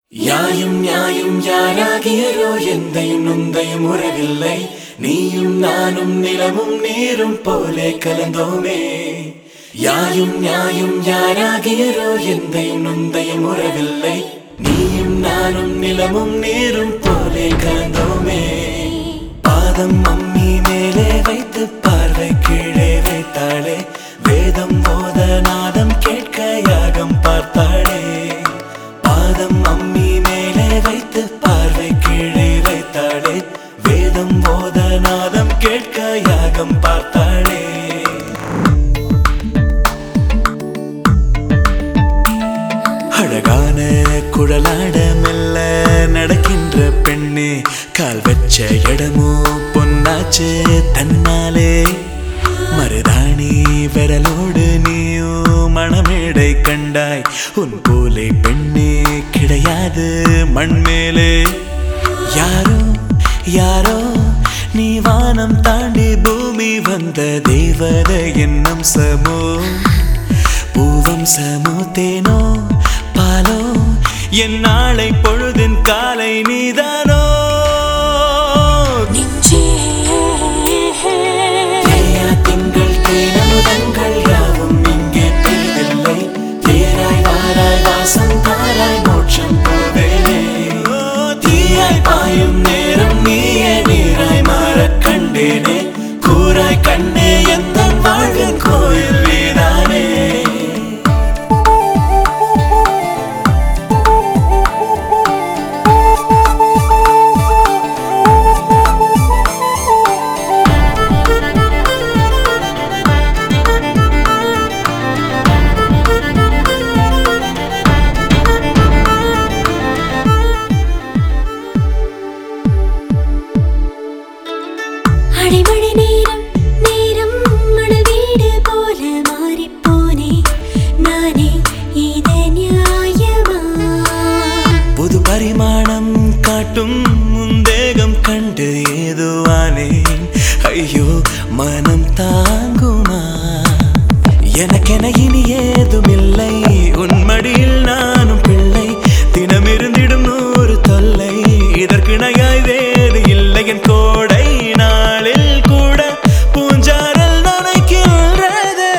யாயும் நியாயும் யாராகியரோ எந்தையும் நுந்தையும் உறவில்லை. நீயும் நானும் நிலமும் நீரும் போலே கலந்தோமே. யாயும் நியாயும் யாராகியரோ எந்தையும் நுந்தையும் உறவில்லை. நீயும் நானும் நிலமும் நீரும் போலே கலந்தோமே. பாதம் அம்மி மேலே வைத்து பார்வை கீழே வைத்தாளே. வேதம் போத நாதம் கேட்க யாகம் பார்த்தாளே. பாதம் அம்மி மேலே வைத்து பார்வை கீழே வைத்தாளே. வேதம் போத நாதம் கேட்க யாகம் பார்த்தாளே. அழகான குழலாட மெல்ல நடக்கின்ற பெண்ணே. கால் வச்ச இடமோ பொன்னாச்சு தன்னாலே. மருதாணி விரலோடு நீயோ மணமேடை கண்டாய். உன் போலே பெண்ணே கிடையாது மண்மேலே. யாரோ யாரோ நீ வானம் தாண்டி பூமி வந்த தேவதை என்னும் சமோ. பூவம் சமோ தேனோ பாலோ என் நாளை பொழுதின் காலை நீதானோ. திங்கள் தேனமுதங்கள் யாவும் இங்கே பெய்தில்லை. தேராய் வாராய் வாசம் தாராய் மோட்சம் போவேனே. தீயாய் பாயும் நேரம் நீயே நீராய் மாறக் கண்டேனே. கூராய் கண்ணே எந்த வாழ்வின் கோயில் நீதானே. அடிமழை நேரம் நேரம் மணல் வீடு போல மாறிப்போனே நானே. இது நியாயமா? புது பரிமாணம் காட்டும் முந்தேகம் கண்டு ஏதுவானேன். ஐயோ மனம் தாங்குமா? எனக்கென இனி ஏதுமில்லை. உன் மடியில் நானும் பிள்ளை. தினம் இருந்திடும் 100 தொல்லை. இதற்கு நகாய் வேறு இல்லை. என் கோடை நாளில் கூட பூஞ்சாரல் நனைக்கின்றது.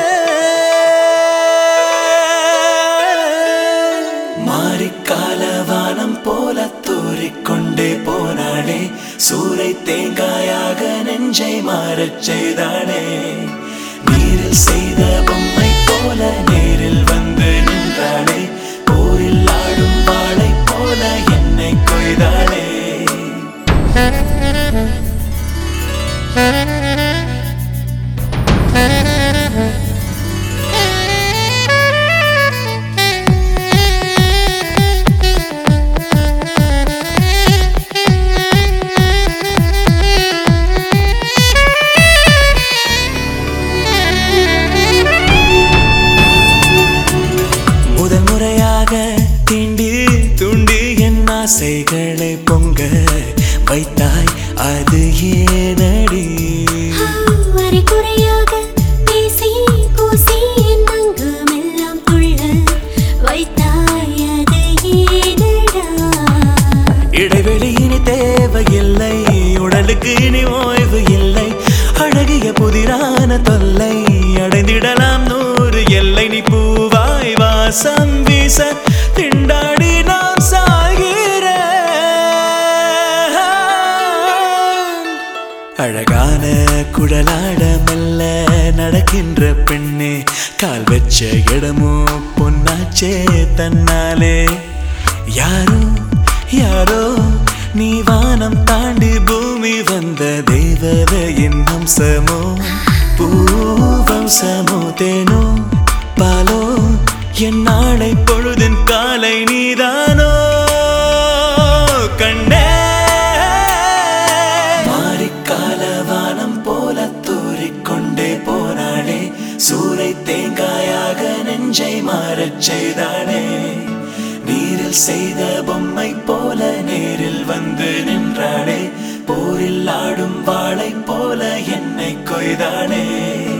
மாரிக்கால வானம் போல தூறிக்கொண்டே போனாளே. சூறை தேங்காயாக நெஞ்சை மாறச் செய்தாளே. நீரில் செய்த பொம்மை போல நேரில் வந்து நின்றாளே. போரில் ஆடும் வாளை போல என்னை கொய்தாளே. முதல் முறையாக தீண்டி துண்டி என் ஆசைகளை பொங்க வைத்தாய். அது ஏனடி? அரைக்குறையாக பேசி கூசி என் அங்கமெல்லாம் துள்ள வைத்தாய். அது ஏனடா? இடைவெளி இனி தேவையில்லை. உடலுக்கு இனி ஓய்வு இல்லை. அழகிய புதிரான தொல்லை அடைந்திடலாம் 100 எல்லை. நீ பூவாய் வாசம் வீச திண்டாடி நாம் சாகிற. அழகான குழலாட மெல்ல நடக்கின்ற பெண்ணே. கால் வச்ச இடமோ பொன்னாச்சே தன்னாலே. யாரோ யாரோ நீ வானம் தாண்டி பூமி வந்த தேவதை என்னும் சமோ. பூவம் சமோ தேனோ பாலோ என் நாளை பொழுதின் காலை நீதானோ. கண்ணே மாரிக்கால வானம் போல தூறிக்கொண்டே போனாளே. சூறை தேங்காயாக நெஞ்சை மாறச் செய்தாளே. நீரில் செய்த பொம்மை போல நேரில் வந்து நின்றாளே. போரில் ஆடும் வாளை போல என்னை கொய்தாளே.